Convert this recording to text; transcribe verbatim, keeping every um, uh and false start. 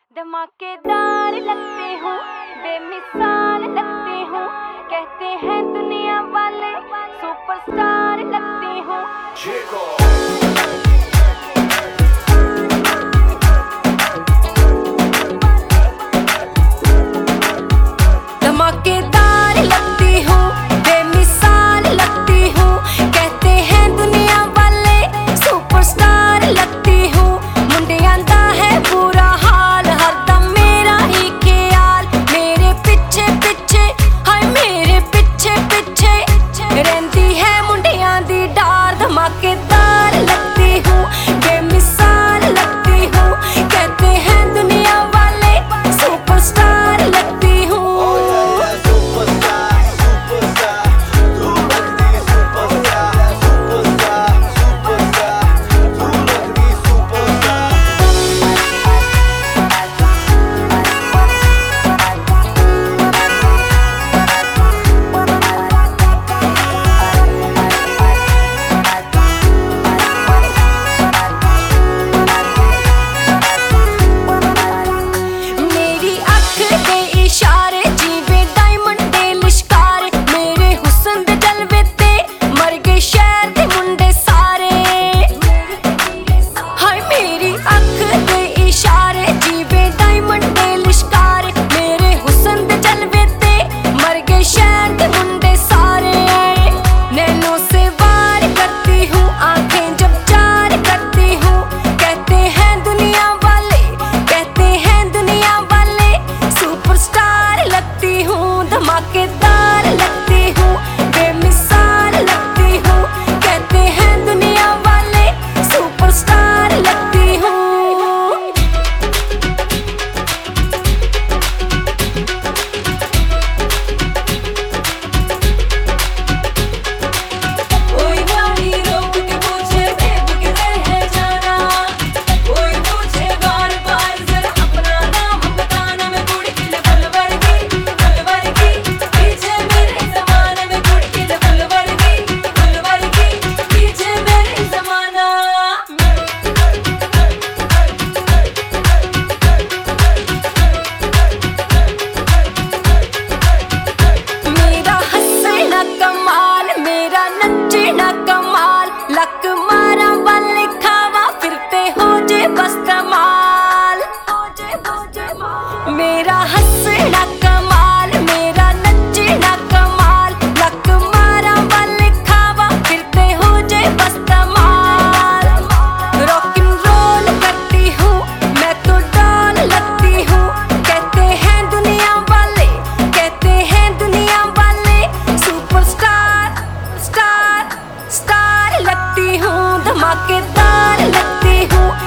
धमाकेदार लगते हो, बेमिसाल लगते हो, कहते हैं दुनिया वाले सुपरस्टार लगते हो। धमाकेदार लगती हो, बेमिसाल लगती हो, कहते हैं दुनिया वाले सुपरस्टार लगती हो। मुंडियां दा है बुरा हाल, हरदम मेरा ही ख्याल, मेरे पीछे पीछे हाय मेरे पीछे पीछे रहंदी है मुंडियां दी डार। धमाकेदार लगती हूँ, बेमिसाल लगती हूँ, कहते हैं दुनिया वाले सुपरस्टार लगती हूँ। धमाकेदार लगती हूँ, बेमिसाल लगती हूँ, कहते हैं दुनिया वाले सुपरस्टार लगती हूँ। कोई गाड़ी रोक के पूछे बेब किधर है जाना, कोई पूछे बार बार जरा अपना नाम बताना। मैं कुड़ी की फल वर्गी फल वर्गी, पीछे मेरे ज़माने में कुड़ी की फल वर्गी फल वर्गी, पीछे मेरे ज़माना। मेरा हंसना कमाल, मेरा नचना कमाल, लक मारा वाले खावा फिरते हो जे बस कमाल। मेरा हंसना कमाल, मेरा नचना कमाल, लक मारा वाले खावा फिरते हो जे बस कमाल। रॉक एंड रोल करती हूँ मैं तो डॉल लगती हूँ, कहते हैं दुनिया वाले कहते हैं दुनिया वाले सुपरस्टार स्टार स्टार लगती हूँ। धमाकेदार लगती हूँ,